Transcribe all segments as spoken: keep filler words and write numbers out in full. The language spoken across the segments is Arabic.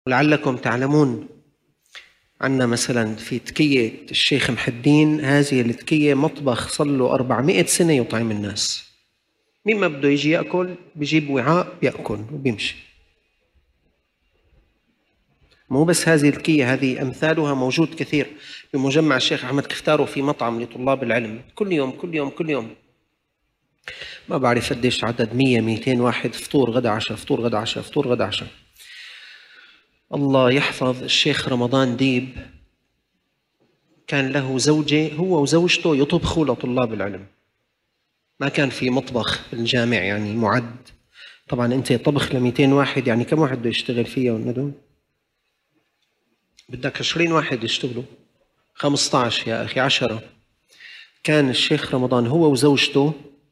ولعلكم تعلمون عنا مثلا في تكية الشيخ محدين، هذه التكية مطبخ صار له أربعمائة سنة يطعم الناس. مين ما بده يجي يأكل بيجيب وعاء بيأكل وبيمشي. مو بس هذه التكية، هذه أمثالها موجود كثير. بمجمع الشيخ أحمد كفتارو في مطعم لطلاب العلم، كل يوم كل يوم كل يوم ما بعرف قديش عدد، مية ميتين واحد، فطور غدا عشاء فطور غدا عشاء فطور غدا عشاء. الله يحفظ الشيخ رمضان ديب، كان له زوجة، هو وزوجته يطبخوا لطلاب العلم. ما كان في مطبخ بالجامع يعني معد. طبعا انت طبخ ل مئتين واحد، يعني كم واحد بده يشتغل فيها والندوم؟ بدك عشرين واحد يشتغلوا، خمسة عشر يا اخي، عشرة. كان الشيخ رمضان هو وزوجته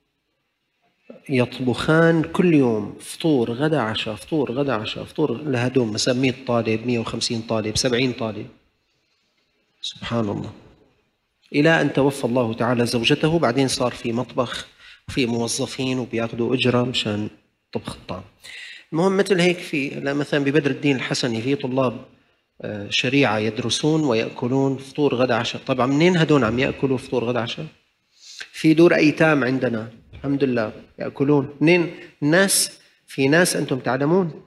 يطبخان كل يوم فطور غدا عشاء فطور غدا عشاء فطور لهدوم مثلا مئة طالب، مئة وخمسين طالب، سبعين طالب. سبحان الله. إلى أن توفى الله تعالى زوجته، بعدين صار في مطبخ وفي موظفين وبياخذوا أجرة مشان طبخ الطعام. المهم مثل هيك في مثلا ببدر الدين الحسني في طلاب شريعة يدرسون ويأكلون فطور غدا عشاء. طبعا منين هدول عم يأكلوا فطور غدا عشاء؟ في دور أيتام عندنا الحمد لله يأكلون. منين الناس؟ في ناس أنتم تعلمون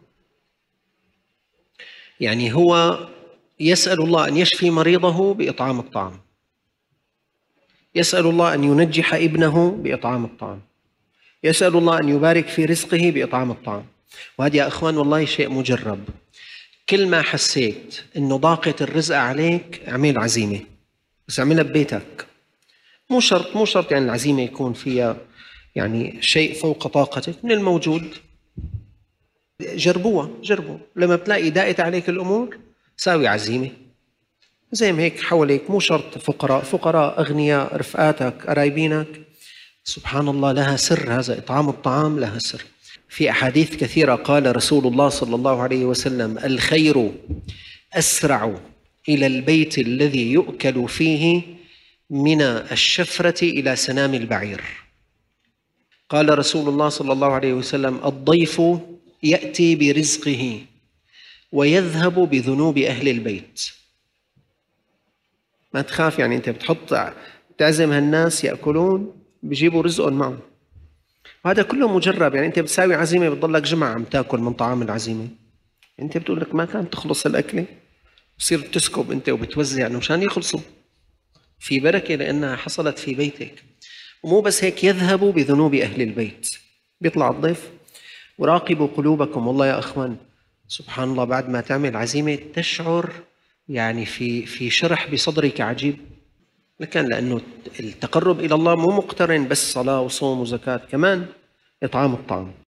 يعني هو يسأل الله أن يشفي مريضه بإطعام الطعام، يسأل الله أن ينجح ابنه بإطعام الطعام، يسأل الله أن يبارك في رزقه بإطعام الطعام. وهذا يا أخوان والله شيء مجرب. كل ما حسيت إنه ضاقت الرزق عليك اعمل عزيمة، بس اعملها ببيتك. مو شرط مو شرط يعني العزيمة يكون فيها يعني شيء فوق طاقتك، من الموجود جربوها جربوا. لما بتلاقي ضاقت عليك الأمور ساوي عزيمة. زي ما هيك حواليك مو شرط فقراء، فقراء أغنياء، رفقاتك، قرايبينك، سبحان الله لها سر. هذا إطعام الطعام لها سر. في أحاديث كثيرة قال رسول الله صلى الله عليه وسلم: الخير أسرع إلى البيت الذي يؤكل فيه من الشفرة إلى سنام البعير. قال رسول الله صلى الله عليه وسلم: الضيف يأتي برزقه ويذهب بذنوب أهل البيت. ما تخاف، يعني أنت بتحط تعزم هالناس يأكلون بيجيبوا رزقهم معهم. وهذا كله مجرب. يعني أنت بتساوي عزيمة بتضلك جمعة عم تاكل من طعام العزيمة، أنت بتقول لك ما كانت تخلص الأكلة، بصير تسكب أنت وبتوزع يعني مشان يخلصوا. في بركة لأنها حصلت في بيتك. ومو بس هيك، يذهب بذنوب أهل البيت. بيطلع الضيف. وراقبوا قلوبكم والله يا أخوان، سبحان الله بعد ما تعمل عزيمة تشعر يعني في في شرح بصدرك عجيب. لكن لأنه التقرب إلى الله مو مقترن بس صلاة وصوم وزكاة، كمان إطعام الطعام.